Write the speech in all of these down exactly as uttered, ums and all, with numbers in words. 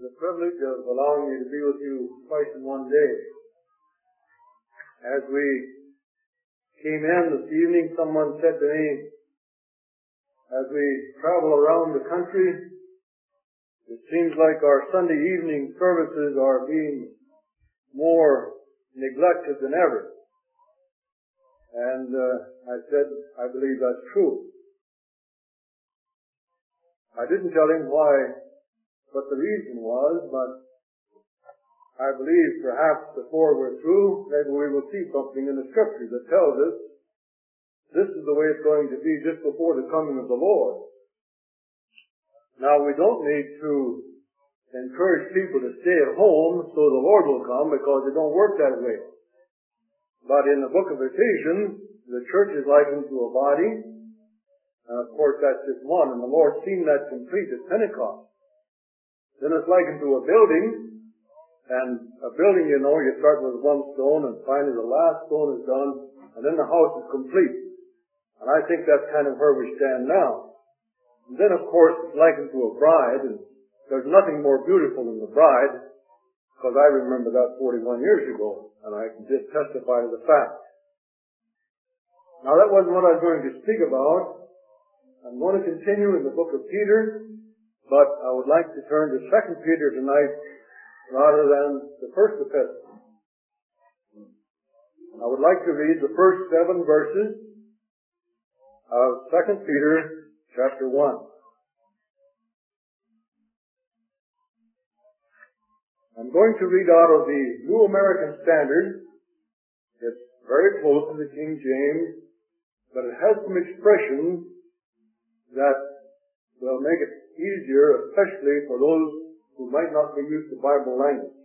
the privilege of allowing me to be with you twice in one day. As we came in this evening, someone said to me, as we travel around the country, it seems like our Sunday evening services are being more neglected than ever. And uh, I said, I believe that's true. I didn't tell him why, what the reason was, but I believe perhaps before we're through, maybe we will see something in the Scripture that tells us this is the way it's going to be just before the coming of the Lord. Now, we don't need to encourage people to stay at home so the Lord will come, because it don't work that way. But in the book of Ephesians, the church is likened to a body. And of course, that's just one. And the Lord seen that complete at Pentecost. Then it's likened to a building. And a building, you know, you start with one stone, and finally the last stone is done, and then the house is complete. And I think that's kind of where we stand now. And then, of course, it's likened to a bride. And there's nothing more beautiful than the bride, because I remember that forty-one years ago, and I can just testify to the fact. Now, that wasn't what I was going to speak about. I'm going to continue in the book of Peter, but I would like to turn to Second Peter tonight rather than the first epistle. I would like to read the first seven verses of Second Peter chapter one. I'm going to read out of the New American Standard. It's very close to the King James, but it has some expressions that will make it easier, especially for those who might not be used to Bible language.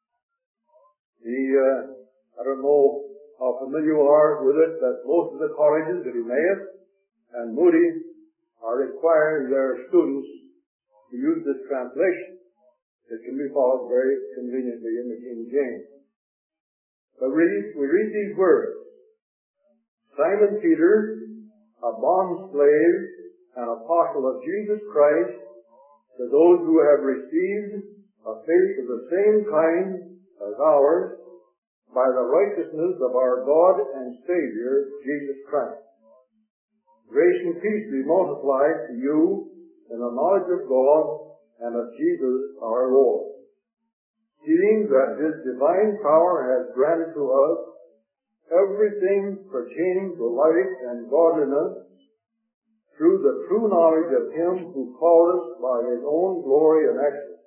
The, uh, I don't know how familiar you are with it, that most of the colleges at Emmaus and Moody are requiring their students to use this translation. It can be followed very conveniently in the King James. But we read, we read these words. Simon Peter, a bond slave, an apostle of Jesus Christ, to those who have received a faith of the same kind as ours, by the righteousness of our God and Savior, Jesus Christ. Grace and peace be multiplied to you in the knowledge of God and of Jesus our Lord, seeing that His divine power has granted to us everything pertaining to life and godliness, through the true knowledge of Him who called us by His own glory and excellence.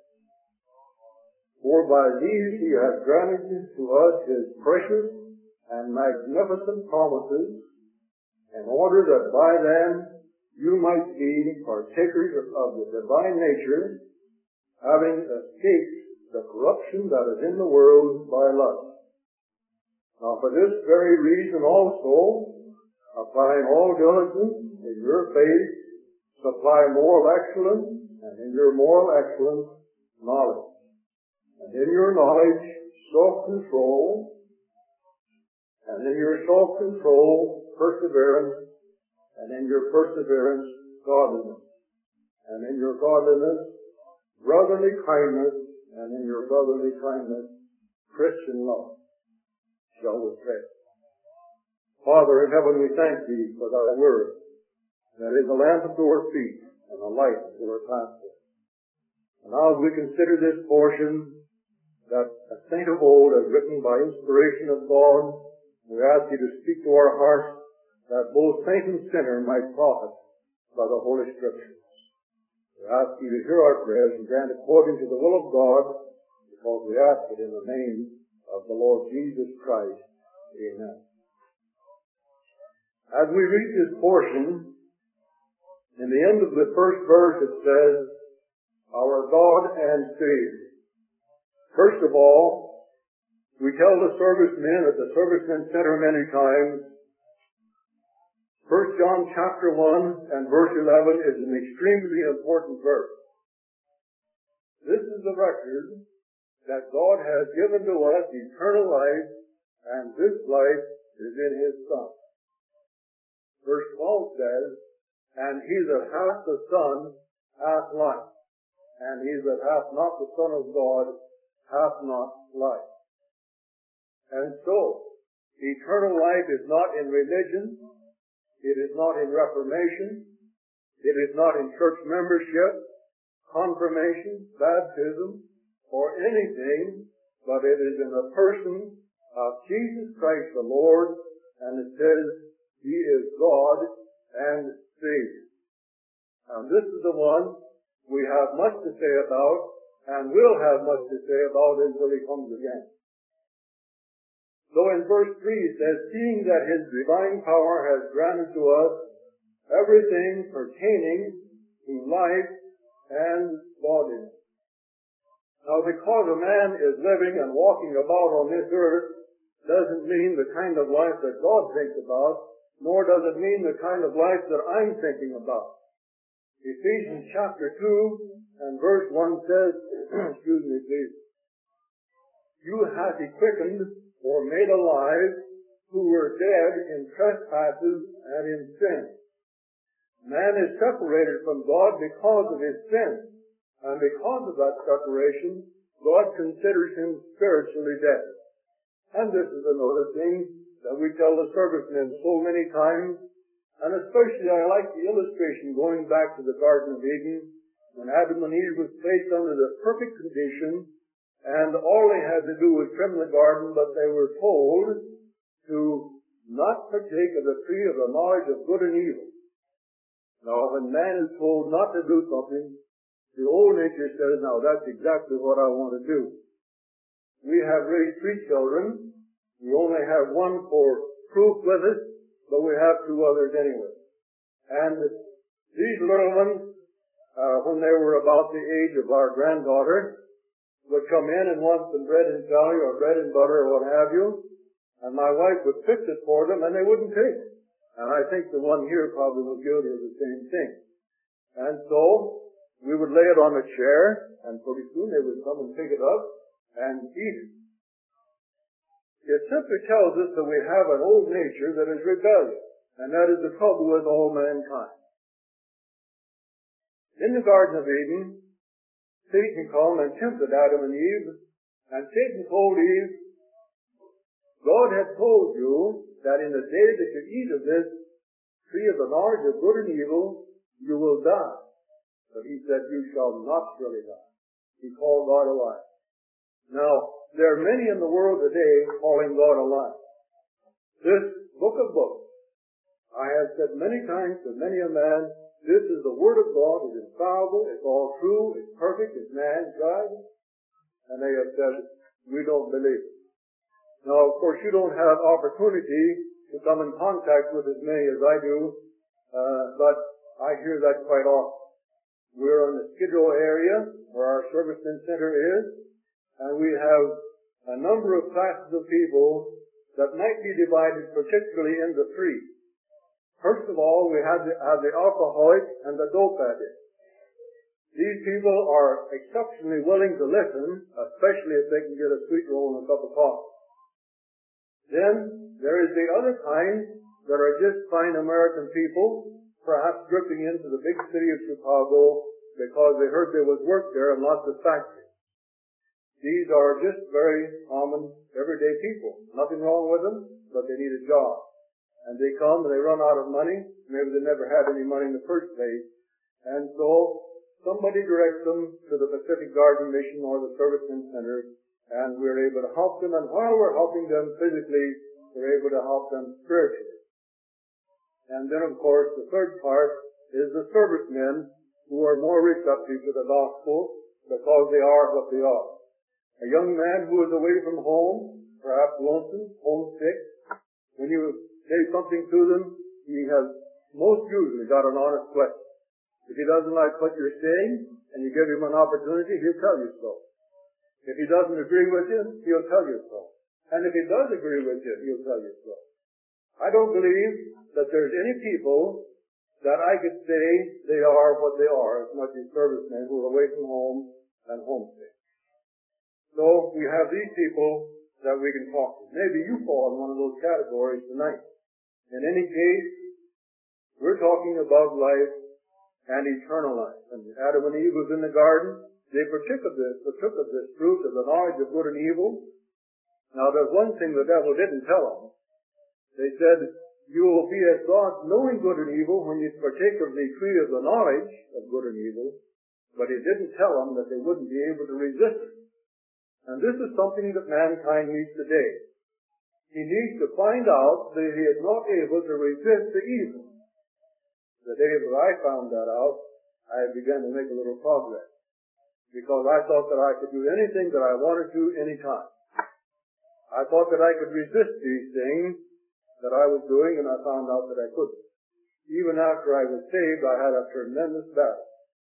For by these He has granted to us His precious and magnificent promises, in order that by them you might be partakers of the divine nature, having escaped the corruption that is in the world by lust. Now for this very reason also, applying all diligence in your faith, supply moral excellence, and in your moral excellence, knowledge. And in your knowledge, self-control, and in your self-control, perseverance, and in your perseverance, godliness, and in your godliness, brotherly kindness, and in your brotherly kindness, Christian love. Shall we pray? Father in heaven, we thank Thee for Thy word, that is a lamp unto our feet and a light unto our pathway. And now as we consider this portion that a saint of old has written by inspiration of God, we ask You to speak to our hearts, that both saint and sinner might profit by the Holy Scriptures. We ask You to hear our prayers and grant according to the will of God, because we ask it in the name of the Lord Jesus Christ. Amen. As we read this portion, in the end of the first verse it says, our God and Savior. First of all, we tell the servicemen at the Servicemen Center many times, First John chapter one and verse eleven is an extremely important verse. This is the record that God has given to us eternal life, and this life is in His Son. Verse twelve says, and he that hath the Son hath life. and he that hath not the Son of God hath not life. And so, eternal life is not in religion, it is not in reformation, it is not in church membership, confirmation, baptism, or anything, but it is in the person of Jesus Christ the Lord, and it says, He is God and Savior. And this is the one we have much to say about, and will have much to say about until He comes again. So in verse three it says, seeing that His divine power has granted to us everything pertaining to life and godliness. Now, because a man is living and walking about on this earth doesn't mean the kind of life that God thinks about, nor does it mean the kind of life that I'm thinking about. Ephesians chapter two and verse one says, excuse me please, you hath He quickened or made alive who were dead in trespasses and in sin. Man is separated from God because of his sin. And because of that separation, God considers him spiritually dead. And this is another thing that we tell the servicemen so many times. And especially I like the illustration going back to the Garden of Eden, when Adam and Eve was placed under the perfect condition, and all they had to do was trim the garden, but they were told to not partake of the tree of the knowledge of good and evil. Now, when man is told not to do something, the old nature says, now that's exactly what I want to do. We have raised three children. We only have one for proof with us, but we have two others anyway. And these little ones, uh, when they were about the age of our granddaughter, would come in and want some bread and jelly or bread and butter or what have you, and my wife would fix it for them and they wouldn't take it. And I think the one here probably was guilty of the same thing. And so, we would lay it on a chair, and pretty soon they would come and pick it up and eat it. It simply tells us that we have an old nature that is rebellious, and that is the trouble with all mankind. In the Garden of Eden, Satan came and tempted Adam and Eve, and Satan told Eve, God had told you that in the day that you eat of this tree of the knowledge of good and evil, you will die. But he said, you shall not surely die. He called God a liar. Now, there are many in the world today calling God a liar. This book of books, I have said many times to many a man, this is the Word of God, it is infallible, it's all true, it's perfect, it's man's God. And they have said, we don't believe it. Now, of course, you don't have opportunity to come in contact with as many as I do, uh, but I hear that quite often. We're in the Skid Row area, where our servicemen center is, and we have a number of classes of people that might be divided particularly into three. First of all, we have the, have the alcoholic and the dope addict. These people are exceptionally willing to listen, especially if they can get a sweet roll and a cup of coffee. Then, there is the other kind that are just fine American people, perhaps drifting into the big city of Chicago because they heard there was work there and lots of factories. These are just very common, everyday people. Nothing wrong with them, but they need a job. And they come and they run out of money. Maybe they never had any money in the first place. And so, somebody directs them to the Pacific Garden Mission or the Servicemen Center, and we're able to help them. And while we're helping them physically, we're able to help them spiritually. And then, of course, the third part is the servicemen who are more receptive to the gospel because they are what they are. A young man who is away from home, perhaps lonesome, homesick, when you say something to them, he has most usually got an honest question. If he doesn't like what you're saying, and you give him an opportunity, he'll tell you so. If he doesn't agree with you, he'll tell you so. And if he does agree with you, he'll tell you so. I don't believe that there's any people that I could say they are what they are, as much as servicemen who are away from home and homesick. So we have these people that we can talk to. Maybe you fall in one of those categories tonight. In any case, we're talking about life and eternal life. And Adam and Eve was in the garden, they partook of this, partook of this fruit of the knowledge of good and evil. Now there's one thing the devil didn't tell them. They said, you will be as gods knowing good and evil when you partake of the tree of the knowledge of good and evil. But he didn't tell them that they wouldn't be able to resist it. And this is something that mankind needs today. He needs to find out that he is not able to resist the evil. The day that I found that out, I began to make a little progress. Because I thought that I could do anything that I wanted to anytime. I thought that I could resist these things that I was doing, and I found out that I couldn't. Even after I was saved, I had a tremendous battle.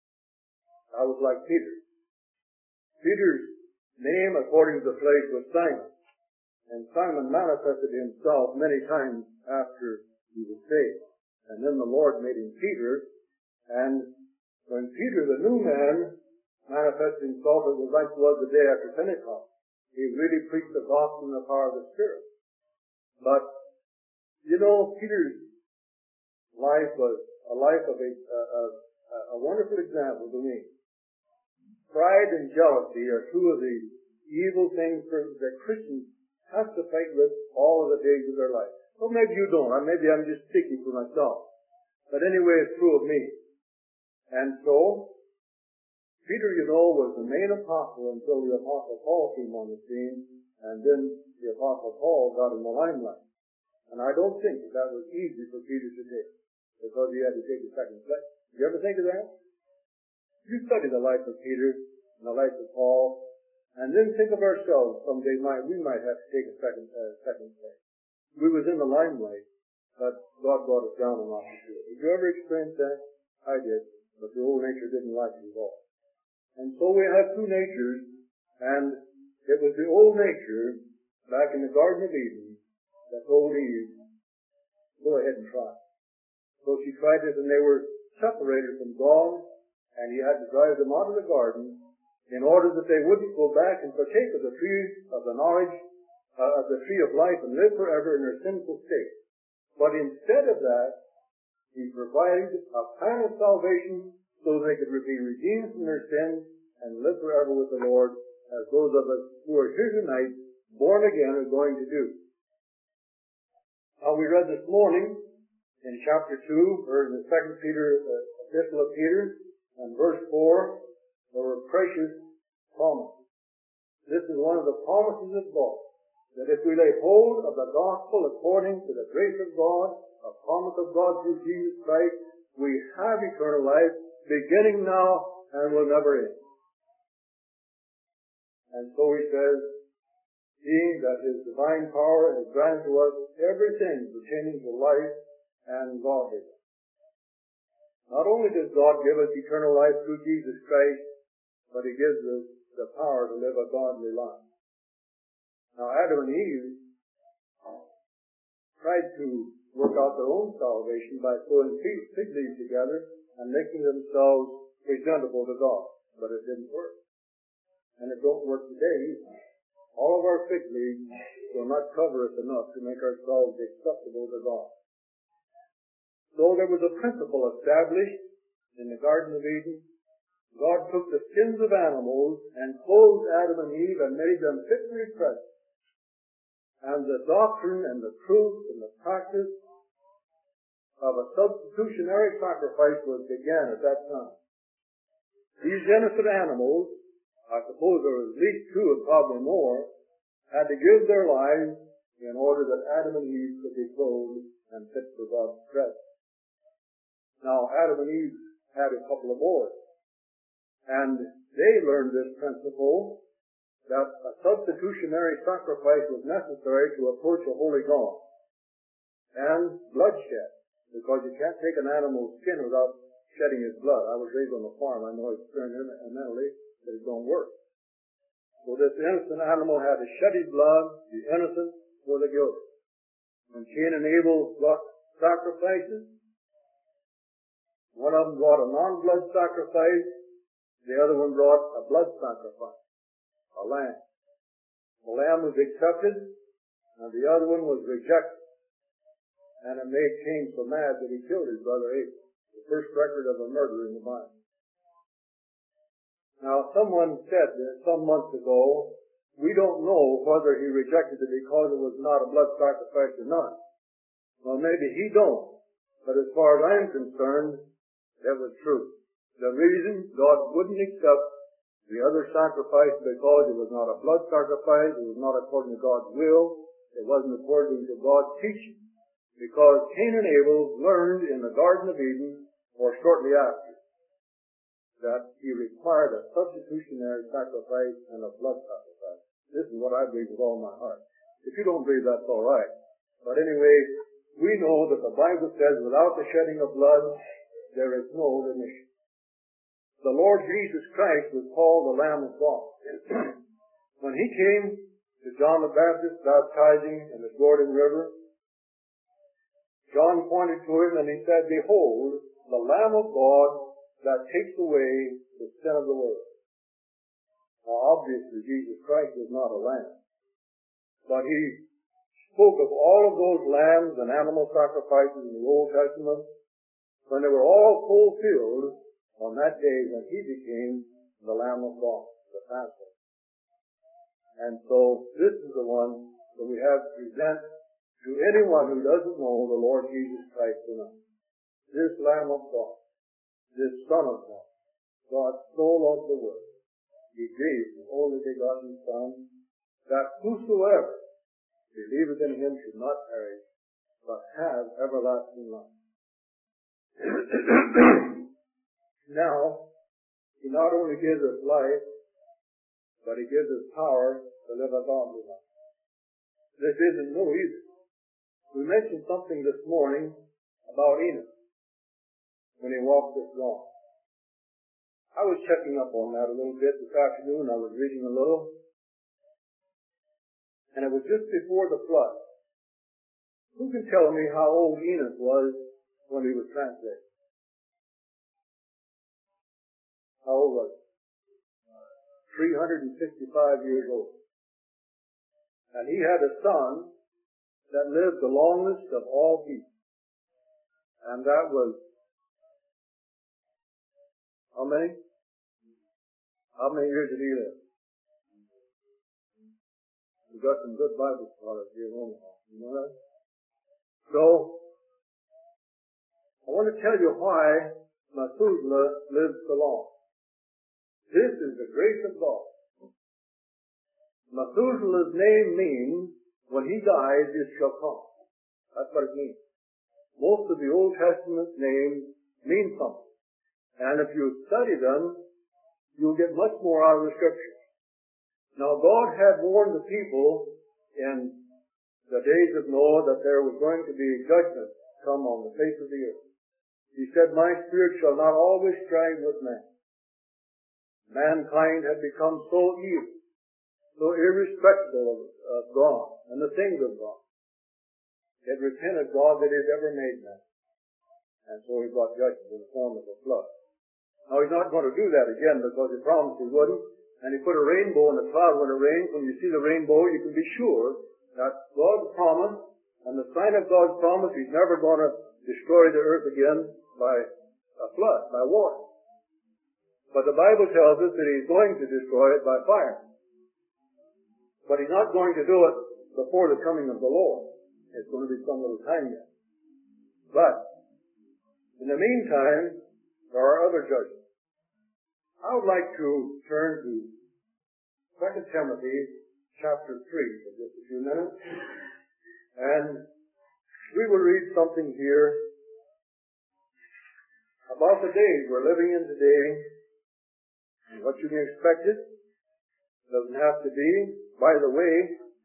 I was like Peter. Peter's name, according to the flesh, was Simon. And Simon manifested himself many times after he was saved. And then the Lord made him Peter. And when Peter, the new man, manifested himself, it was like it was the day after Pentecost. He really preached the gospel in the power of the Spirit. But, you know, Peter's life was a life of a, a, a, a wonderful example to me. Pride and jealousy are two of the evil things that Christians have to fight with all of the days of their life. Well, maybe you don't. Or maybe I'm just speaking for myself. But anyway, it's true of me. And so, Peter, you know, was the main apostle until the Apostle Paul came on the scene, and then the Apostle Paul got in the limelight. And I don't think that that was easy for Peter to take, because he had to take a second place. Did you ever think of that? You study the life of Peter and the life of Paul, and then think of ourselves. Someday might, we might have to take a second, uh, second place. We was in the limelight, but God brought us down and off the field. Did you ever experience that? I did, but the old nature didn't like it at all. And so we have two natures, and it was the old nature back in the Garden of Eden that told Eve, go ahead and try. So she tried it, and they were separated from God, and he had to drive them out of the garden in order that they wouldn't go back and partake of the tree of the knowledge, uh, of the tree of life, and live forever in their sinful state. But instead of that, he provided a plan of salvation so they could be redeemed from their sins and live forever with the Lord, as those of us who are here tonight, born again, are going to do. Now we read this morning in chapter two, or in the second Peter, uh, epistle of Peter, and verse four, there were precious promises. This is one of the promises of God, that if we lay hold of the gospel according to the grace of God, a promise of God through Jesus Christ, we have eternal life, beginning now and will never end. And so he says, seeing that his divine power has granted to us everything pertaining to life and godliness. Not only does God give us eternal life through Jesus Christ, but he gives us the power to live a godly life. Now Adam and Eve tried to work out their own salvation by sewing fig leaves together and making themselves presentable to God. But it didn't work. And it don't work today either. All of our fig leaves will not cover us enough to make ourselves acceptable to God. So there was a principle established in the Garden of Eden. God took the skins of animals and clothed Adam and Eve and made them fit for his presence. And the doctrine and the truth and the practice of a substitutionary sacrifice was began at that time. These innocent animals, I suppose there were at least two and probably more, had to give their lives in order that Adam and Eve could be clothed and fit for God's presence. Now, Adam and Eve had a couple of boys, and they learned this principle that a substitutionary sacrifice was necessary to approach a holy God. And bloodshed, because you can't take an animal's skin without shedding his blood. I was raised on a farm. I know experimentally that it don't work. So this innocent animal had to shed his blood, the innocent for the guilty. When Cain and Abel brought sacrifices, one of them brought a non-blood sacrifice, the other one brought a blood sacrifice, a lamb. The lamb was accepted, and the other one was rejected. And it made Cain so mad that he killed his brother Abel, the first record of a murder in the Bible. Now, someone said that some months ago, we don't know whether he rejected it because it was not a blood sacrifice or not. Well, maybe he don't. But as far as I'm concerned, that was true. The reason God wouldn't accept the other sacrifice because it was not a blood sacrifice, it was not according to God's will, it wasn't according to God's teaching. Because Cain and Abel learned in the Garden of Eden, or shortly after, that he required a substitutionary sacrifice and a blood sacrifice. This is what I believe with all my heart. If you don't believe, that's all right. But anyway, we know that the Bible says without the shedding of blood, there is no remission. The Lord Jesus Christ was called the Lamb of God. When he came to John the Baptist baptizing in the Jordan River, John pointed to him and he said, "Behold, the Lamb of God that takes away the sin of the world." Now obviously Jesus Christ was not a lamb. But he spoke of all of those lambs and animal sacrifices in the Old Testament when they were all fulfilled on that day when he became the Lamb of God, the Passover. And so this is the one that we have to present to anyone who doesn't know the Lord Jesus Christ tonight. This Lamb of God, this Son of God, God so loved the world, he gave the only begotten Son, that whosoever believeth in him should not perish, but have everlasting life. Now, he not only gives us life, but he gives us power to live a godly life. This isn't new either. We mentioned something this morning about Enoch when he walked this lawn. I was checking up on that a little bit this afternoon. I was reading a little. And it was just before the flood. Who can tell me how old Enoch was when he was translated? How old was he? three hundred sixty-five years old. And he had a son that lived the longest of all people. And that was, how many? How many years did he live? We've got some good Bible scholars here in Omaha. You know that? So, I want to tell you why Methuselah lived so long. This is the grace of God. Methuselah's name means, when he dies, it shall come. That's what it means. Most of the Old Testament names mean something. And if you study them, you'll get much more out of the Scriptures. Now, God had warned the people in the days of Noah that there was going to be judgment come on the face of the earth. He said, "My spirit shall not always strive with man." Mankind had become so evil, so irrespectful of, of God and the things of God. It repented God that he had ever made man. And so he brought judgment in the form of a flood. Now he's not going to do that again because he promised he wouldn't. And he put a rainbow in the cloud when it rains. When you see the rainbow, you can be sure that God's promise and the sign of God's promise, he's never going to destroy the earth again by a flood, by water. But the Bible tells us that he's going to destroy it by fire. But he's not going to do it before the coming of the Lord. It's going to be some little time yet. But in the meantime, there are other judgments. I would like to turn to Second Timothy chapter three for just a few minutes. And we will read something here about the days we're living in today and what you can expect it. Doesn't have to be. By the way,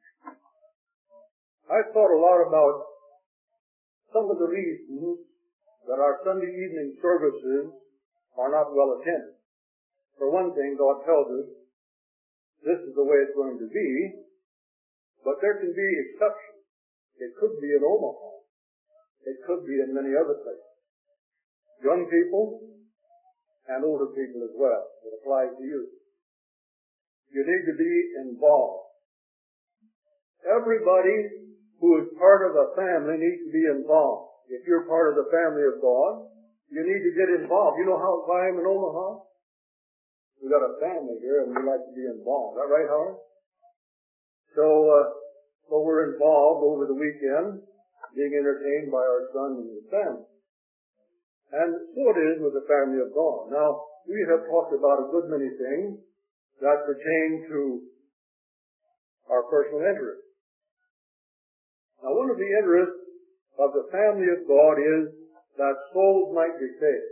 I've thought a lot about some of the reasons that our Sunday evening services are not well attended. For one thing, God tells us this is the way it's going to be, but there can be exceptions. It could be in Omaha. It could be in many other places. Young people and older people as well. It applies to you. You need to be involved. Everybody who is part of a family needs to be involved. If you're part of the family of God, you need to get involved. You know how I am in Omaha? we got a family here and we like to be involved. Is that right, Howard? So, uh, so we're involved over the weekend, being entertained by our son and his family. And so it is with the family of God. Now, we have talked about a good many things that pertain to our personal interests. Now, one of the interests of the family of God is that souls might be saved.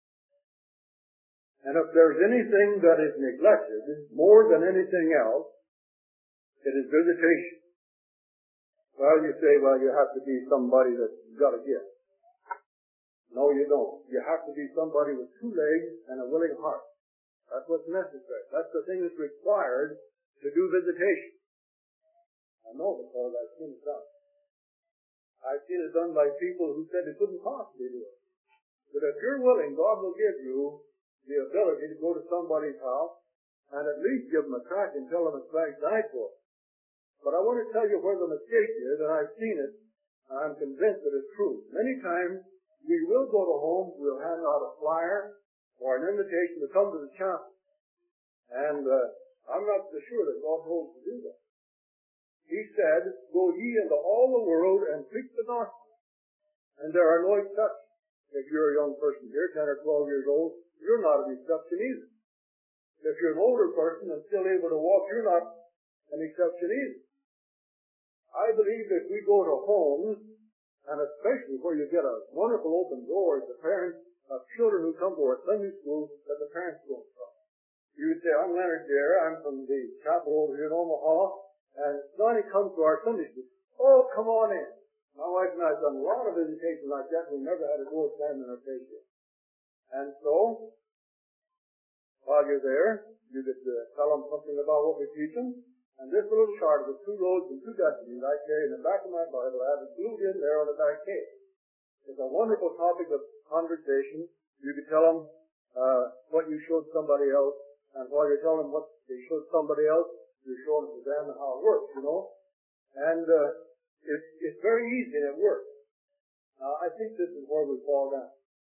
And if there's anything that is neglected more than anything else, it is visitation. Well, you say, well, you have to be somebody that's got a gift. No, you don't. You have to be somebody with two legs and a willing heart. That's what's necessary. That's the thing that's required to do visitation. I know because I've seen it done. I've seen it done by people who said they couldn't possibly do it. But if you're willing, God will give you the ability to go to somebody's house and at least give them a tract and tell them it's Christ died for. But I want to tell you where the mistake is, and I've seen it, and I'm convinced that it's true. Many times, we will go to homes, we'll hand out a flyer or an invitation to come to the chapel. And uh, I'm not so sure that God told us to do that. He said, go ye into all the world and preach the gospel. And there are no exceptions. If you're a young person here, ten or twelve years old, you're not an exception either. If you're an older person and still able to walk, you're not an exception either. I believe that we go to homes, and especially where you get a wonderful open door, the parents of children who come to our Sunday school that the parents don't come. You would say, I'm Leonard Dare, I'm from the chapel over here in Omaha, and Sonny comes to our Sunday school. Oh, come on in. My wife and I have done a lot of visitation like that, and we never had a door slammed in our face yet. And so, while you're there, you get to tell them something about what we teach them. And this little chart with two roads and two destinies I carry in the back of my Bible, I have it glued in there on the back page. It's a wonderful topic of conversation. You can tell them uh, what you showed somebody else, and while you're telling them what they showed somebody else, you're showing it to them and how it works, you know. And uh, it, it's very easy and it works. Now, I think this is where we fall down.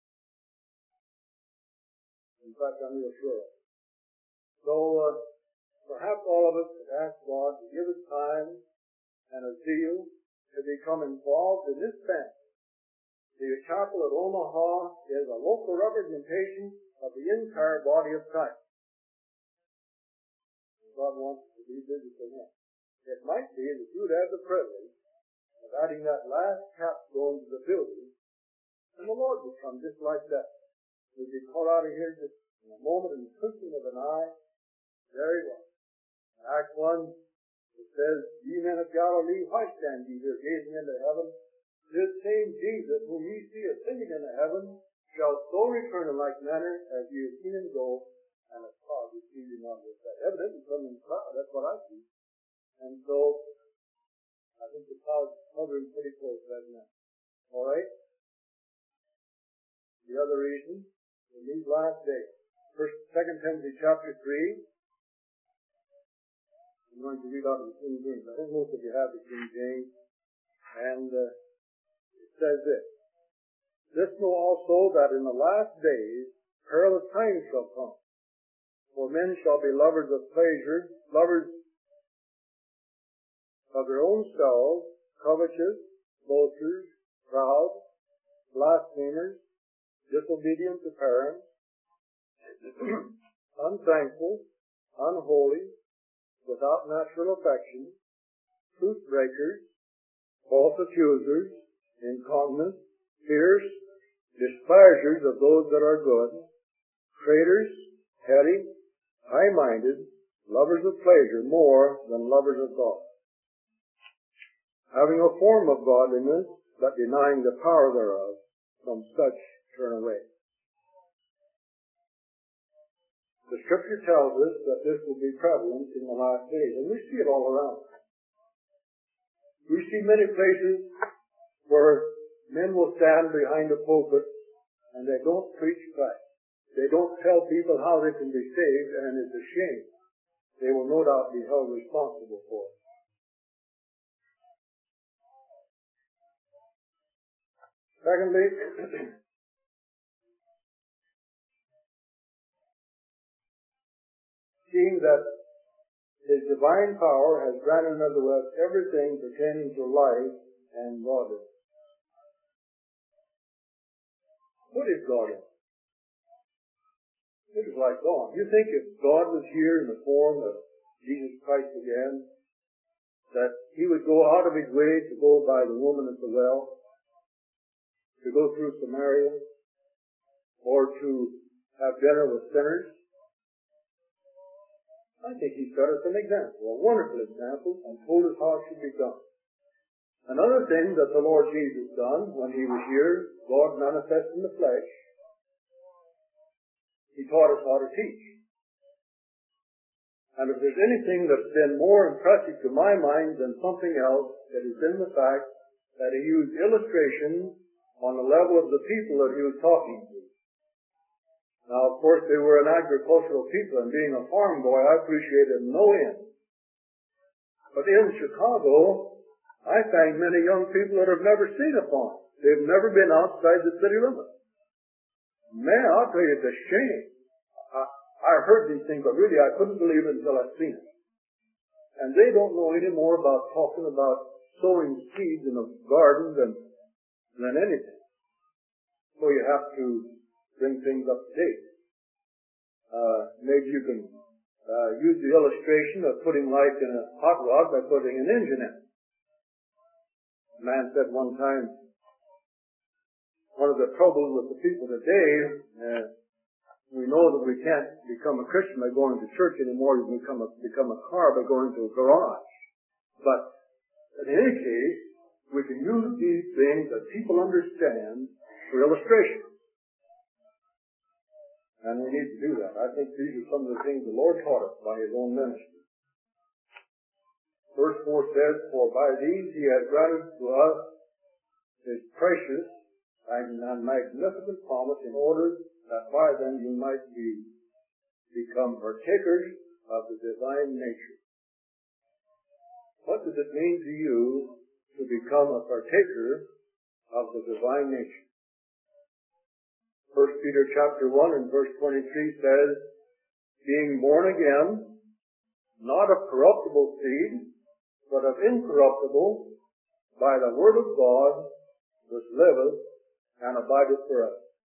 In fact, I'm real sure of it. So, uh, perhaps all of us could ask God to give us time and a zeal to become involved in this family. The chapel at Omaha is a local representation of the entire body of Christ. God wants us to be visiting Him. It might be that you would have the privilege of adding that last capstone to the building, and the Lord would come just like that. We'd be called out of here just in a moment, in the twinkling of an eye. Very well. In Acts one, it says, Ye men of Galilee, why stand ye here gazing into heaven? This same Jesus, whom ye see ascending into heaven, shall so return in like manner as ye have seen him go, and as cloud receiving on this side. Evidently, coming in the cloud, that's what I see. And so, I think the cloud's hovering pretty close right now. All right? The other reason, in these last days, First, Second Timothy chapter three, I'm going to read out of the King James. I think most of you have the King James. And uh, it says this, This know also that in the last days perilous times shall come. For men shall be lovers of pleasure, lovers of their own selves, covetous, boasters, proud, blasphemers, disobedient to parents, unthankful, unholy, without natural affection, truth breakers, false accusers, incontinent, fierce, despisers of those that are good, traitors, heady, high-minded, lovers of pleasure more than lovers of God, having a form of godliness, but denying the power thereof. From such turn away. The Scripture tells us that this will be prevalent in the last days, and we see it all around. We see many places where men will stand behind a pulpit and they don't preach Christ. They don't tell people how they can be saved, and it's a shame. They will no doubt be held responsible for it. Secondly, seeing that His divine power has granted unto us everything pertaining to life and godliness. What is godliness? It is like God. You think if God was here in the form of Jesus Christ again, that He would go out of His way to go by the woman at the well, to go through Samaria, or to have dinner with sinners? I think He set us an example, a wonderful example, and told us how it should be done. Another thing that the Lord Jesus done when He was here, God manifest in the flesh, He taught us how to teach. And if there's anything that's been more impressive to my mind than something else, it has been the fact that He used illustrations on the level of the people that He was talking to. Now, of course, they were an agricultural people, and being a farm boy, I appreciated no end. But in Chicago, I find many young people that have never seen a farm. They've never been outside the city limits. Man, I'll tell you, it's a shame. I, I heard these things, but really I couldn't believe it until I've seen it. And they don't know any more about talking about sowing seeds in a garden than, than anything. So you have to bring things up to date. Uh, maybe you can uh, use the illustration of putting light in a hot rod by putting an engine in it. A man said one time, one of the troubles with the people today, uh, we know that we can't become a Christian by going to church anymore. You become a, become a car by going to a garage. But in any case, we can use these things that people understand for illustration. And we need to do that. I think these are some of the things the Lord taught us by His own ministry. Verse four says, "For by these He has granted to us His precious and magnificent promise, in order that by them you might be become partakers of the divine nature." What does it mean to you to become a partaker of the divine nature? First Peter chapter one and verse twenty-three says, "Being born again, not of corruptible seed, but of incorruptible, by the word of God, which liveth and abideth forever."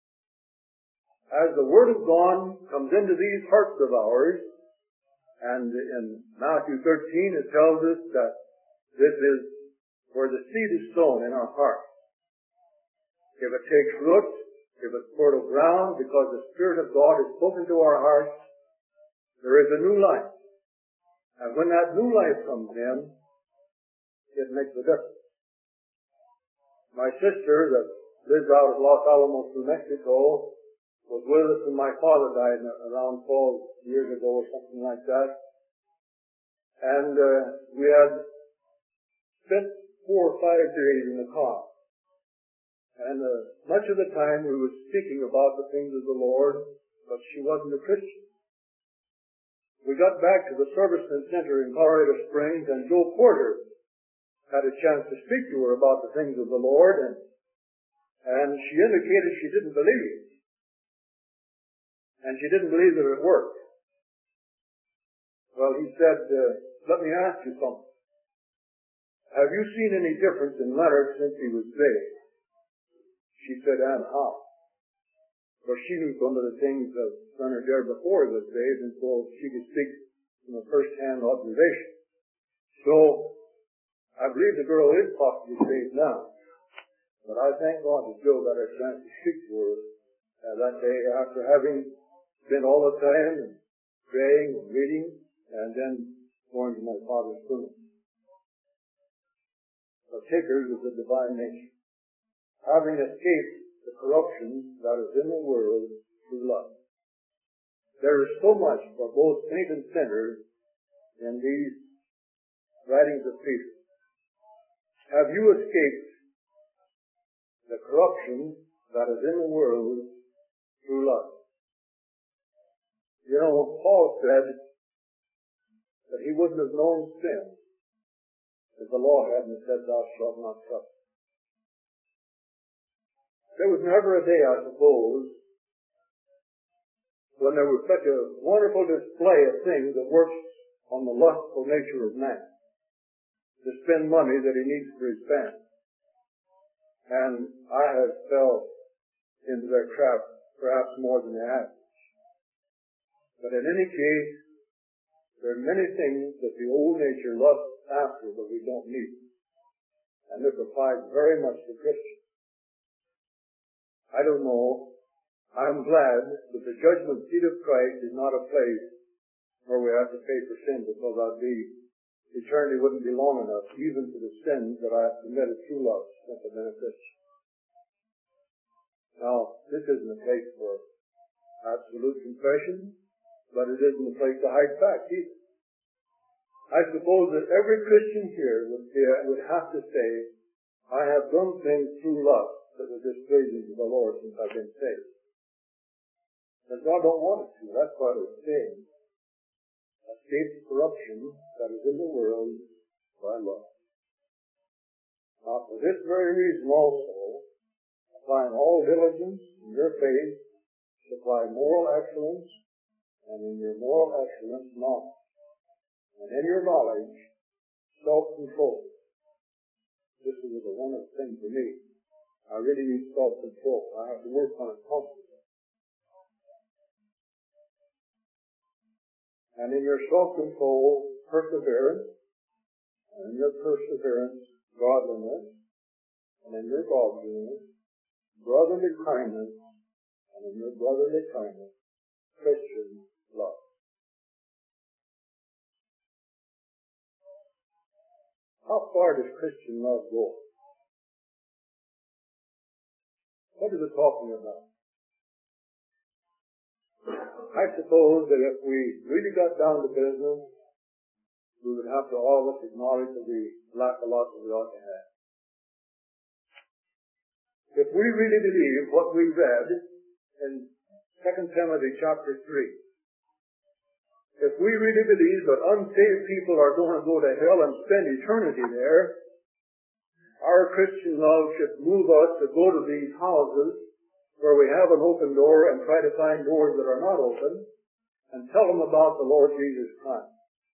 As the word of God comes into these hearts of ours, and in Matthew thirteen it tells us that this is where the seed is sown in our heart. If it takes root, if it's fertile ground, because the Spirit of God is spoken to our hearts, there is a new life. And when that new life comes in, it makes a difference. My sister that lives out at Los Alamos, New Mexico, was with us when my father died around twelve years ago or something like that. And uh, we had spent four or five days in the car. And uh, much of the time we were speaking about the things of the Lord, but she wasn't a Christian. We got back to the Servicemen Center in Colorado Springs, and Joe Porter had a chance to speak to her about the things of the Lord, and, and she indicated she didn't believe. And she didn't believe that it worked. Well, he said, uh, let me ask you something. Have you seen any difference in Leonard since he was saved? She said, and how? Well, she knew some of the things of Leonard there before he was saved, and so she could speak from a first-hand observation. So, I believe the girl is possibly saved now. But I thank God that Joe got a chance to speak to her uh, that day after having spent all the time and praying and reading and then going to my father's funeral. Partakers of the divine nature, having escaped the corruption that is in the world through love. There is so much for both saint and sinner in these writings of Peter. Have you escaped the corruption that is in the world through love? You know, Paul said that he wouldn't have known sin if the law hadn't said, thou shalt not covet. There was never a day, I suppose, when there was such a wonderful display of things that works on the lustful nature of man, to spend money that he needs for his family. And I have fell into their trap perhaps more than the average. But in any case, there are many things that the old nature lusts after that we don't need. And this applies very much to Christians. I don't know. I'm glad that the judgment seat of Christ is not a place where we have to pay for sin, because I'd be, eternity wouldn't be long enough even for the sins that I have committed through love since I've been a Christian. Now, this isn't a place for absolute confession, but it isn't a place to hide facts either. I suppose that every Christian here would, be, would have to say, I have done things through love that were displeasing to the Lord since I've been saved. But God don't want us to. That's why it's saying, escape the corruption that is in the world by love. Now, for this very reason also, applying all diligence in your faith, supply moral excellence, and in your moral excellence, knowledge. And in your knowledge, self-control. This is a wonderful thing for me. I really need self-control. I have to work on it constantly. And in your self-control, perseverance, and in your perseverance, godliness, and in your godliness, brotherly kindness, and in your brotherly kindness, Christian love. How far does Christian love go? What is it talking about? I suppose that if we really got down to business, we would have to all of us acknowledge that we lack a lot that we ought to have. If we really believe what we read in Second Timothy chapter three, if we really believe that unsaved people are going to go to hell and spend eternity there, our Christian love should move us to go to these houses where we have an open door and try to find doors that are not open and tell them about the Lord Jesus Christ.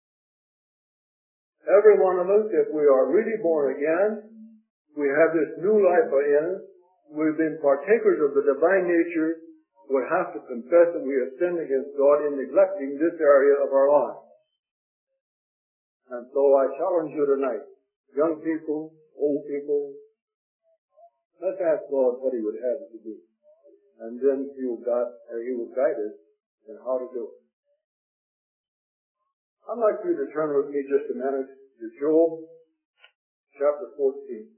Every one of us, if we are really born again, we have this new life in us, we've been partakers of the divine nature, would have to confess that we have sinned against God in neglecting this area of our lives. And so I challenge you tonight, young people, old people, let's ask God what He would have us to do. And then He will guide, or He will guide us in how to do it. I'd like you to turn with me just a minute to Job chapter fourteen.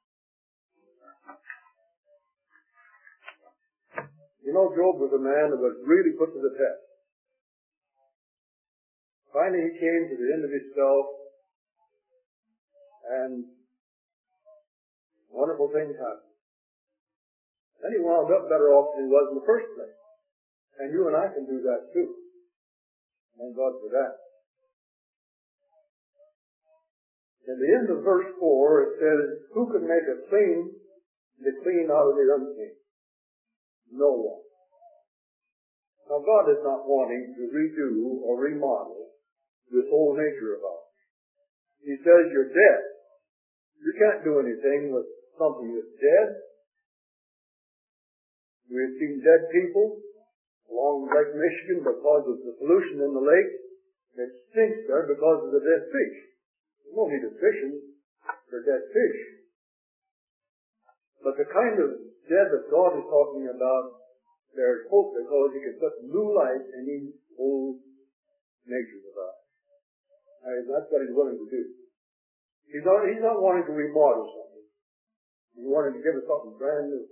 You know, Job was a man that was really put to the test. Finally, he came to the end of himself, and wonderful things happened. Then he wound up better off than he was in the first place. And you and I can do that too. Thank God for that. In the end of verse four, it says, who can make a clean, the clean out of the unclean? No one. Now God is not wanting to redo or remodel this whole nature of ours. He says you're dead. You can't do anything with something that's dead. We've seen dead people along Lake Michigan because of the pollution in the lake. It stinks there because of the dead fish. There's no need of fishing for dead fish. But the kind of dead that God is talking about, there's hope because He can put new life in these old natures of ours. And that's what He's willing to do. He's not, he's not wanting to remodel something. He's wanting to give us something brand new.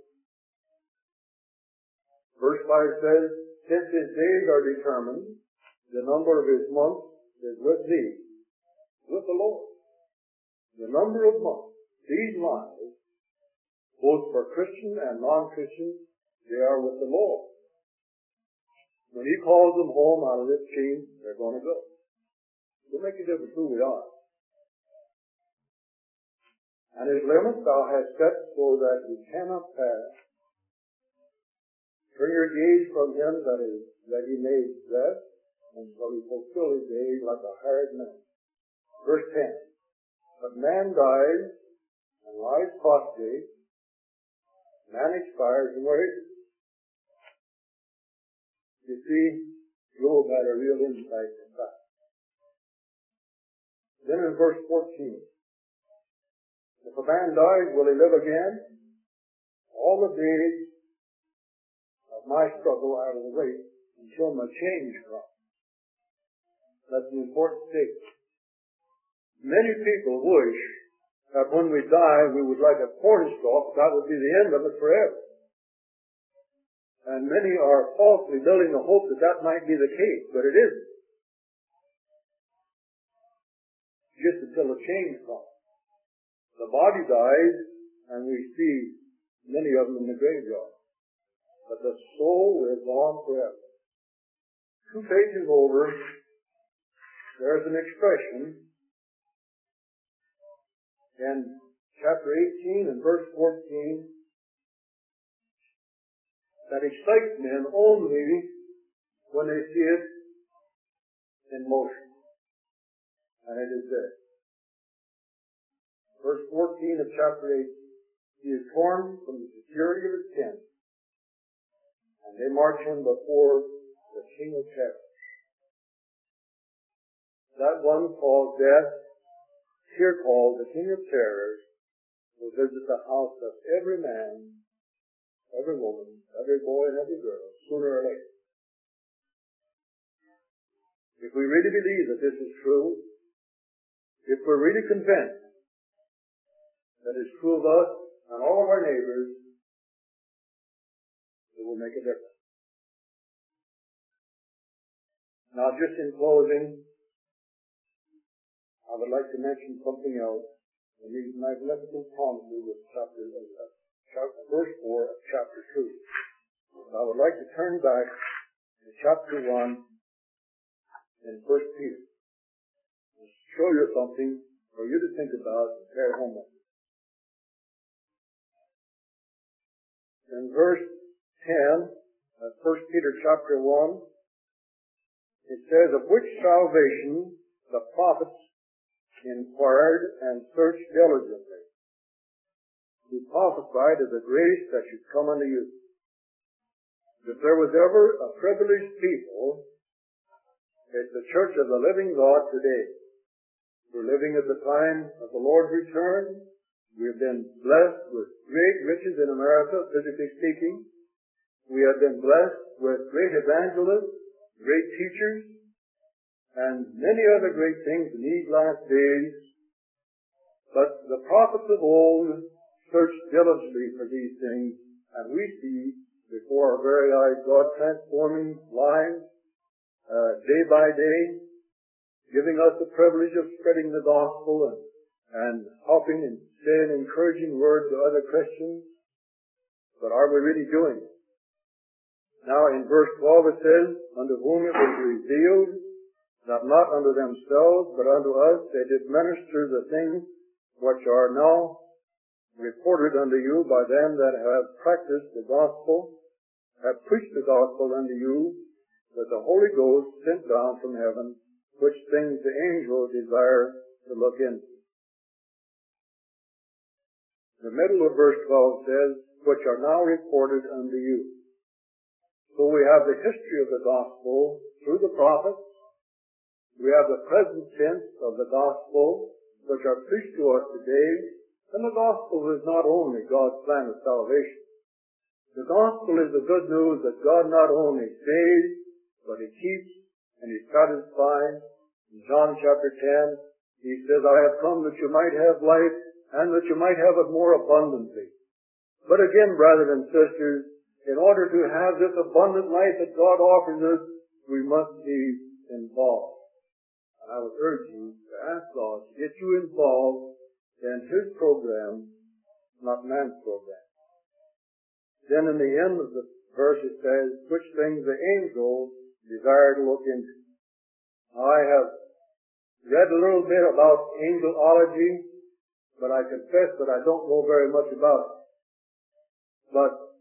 Verse five says, since His days are determined, the number of His months is with Thee, with the Lord. The number of months, these lives, both for Christian and non-Christian, they are with the Lord. When He calls them home out of this chain, they're going to go. It will make a difference who we are. And His limits Thou hast set so that we cannot pass Turn your gaze from him that is that he made rest, until he fulfill his days like a hired man. Verse ten. But man dies and lies prostrate. Man expires, and where is he? You see, Job had a real insight in that. Then in verse fourteen, if a man dies, will he live again? All the days of my struggle I will wait until my change comes. That's an important statement. Many people wish that when we die we would like a corn stalk, that would be the end of it forever. And many are falsely building the hope that that might be the case, but it isn't. Just until a change comes. The body dies, and we see many of them in the graveyard. But the soul is on forever. Two pages over, there's an expression in chapter eighteen and verse fourteen that excites men only when they see it in motion. And it is this. Verse fourteen of chapter eight, he is torn from the security of his tent, and they march him before the King of Terrors. That one called death, here called the King of Terrors, will visit the house of every man, every woman, every boy, and every girl, sooner or later. If we really believe that this is true, if we're really convinced that it's true of us and all of our neighbors, it will make a difference. Now, just in closing, I would like to mention something else in these magnificent promises of chapter, uh, chapter verse four of chapter two. I would like to turn back to chapter one in First Peter and show you something for you to think about and carry home with you. In verse ten of First Peter chapter one, it says, of which salvation the prophets inquired and searched diligently, who prophesied of the grace that should come unto you. If there was ever a privileged people, it's the church of the living God today. We're living at the time of the Lord's return. We've been blessed with great riches in America, physically speaking. We have been blessed with great evangelists, great teachers, and many other great things in these last days. But the prophets of old searched diligently for these things, and we see before our very eyes God transforming lives uh, day by day, giving us the privilege of spreading the gospel and, and helping and saying encouraging words to other Christians. But are we really doing it? Now in verse twelve it says, unto whom it was revealed that not unto themselves, but unto us they did minister the things which are now reported unto you by them that have practiced the gospel, have preached the gospel unto you, that the Holy Ghost sent down from heaven, which things the angels desire to look into. The middle of verse twelve says, which are now reported unto you. So we have the history of the gospel through the prophets. We have the present tense of the gospel, which are preached to us today. And the gospel is not only God's plan of salvation. The gospel is the good news that God not only saves, but He keeps and He satisfies. In John chapter ten, He says, I have come that you might have life, and that you might have it more abundantly. But again, brothers and sisters, in order to have this abundant life that God offers us, we must be involved. I would urge you to ask God to get you involved in His program, not man's program. Then in the end of the verse it says, which things the angels desire to look into. I have read a little bit about angelology, but I confess that I don't know very much about it. But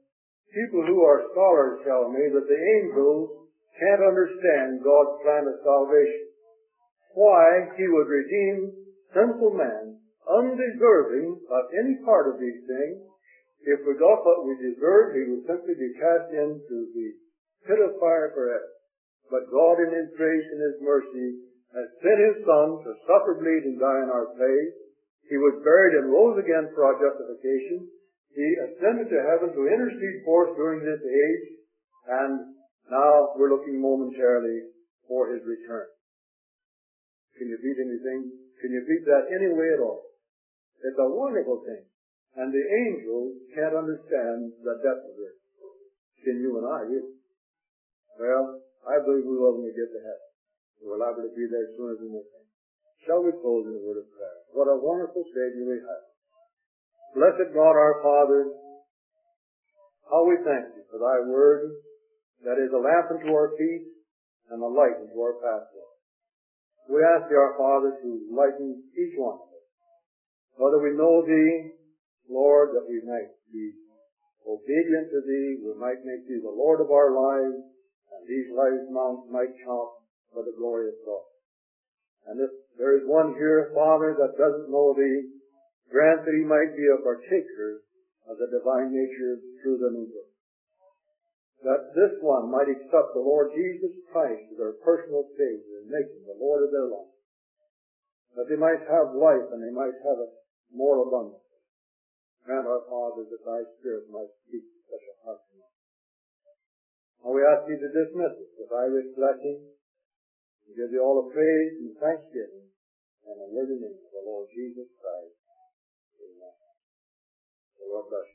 people who are scholars tell me that the angels can't understand God's plan of salvation. Why He would redeem sinful man, undeserving of any part of these things. If we got what we deserved, He would simply be cast into the pit of fire forever. But God in His grace and His mercy has sent His Son to suffer, bleed, and die in our place. He was buried and rose again for our justification. He ascended to heaven to intercede for us during this age, and now we're looking momentarily for His return. Can you beat anything? Can you beat that any way at all? It's a wonderful thing. And the angels can't understand the depth of it. Can you and I either? Well, I believe we will when we get to heaven. We're liable to be there sooner than we think. Shall we close in a word of prayer? What a wonderful Savior we have. Blessed God our Father, how we thank You for Thy word that is a lamp unto our feet and a light unto our pathway. We ask Thee, our Father, to lighten each one of us. Whether we know Thee, Lord, that we might be obedient to Thee, we might make Thee the Lord of our lives, and these lives might count for the glory of God. And if there is one here, Father, that doesn't know Thee, grant that he might be a partaker of the divine nature through the new birth. That this one might accept the Lord Jesus Christ as their personal Savior and make Him the Lord of their life. That they might have life and they might have it more abundantly. Grant, our Father, that Thy Spirit might speak to such a heart tonight. Now we ask Thee to dismiss us with Thy rich blessing, and give Thee all the praise and thanksgiving in the living name of the Lord Jesus Christ. Amen. The Lord bless you.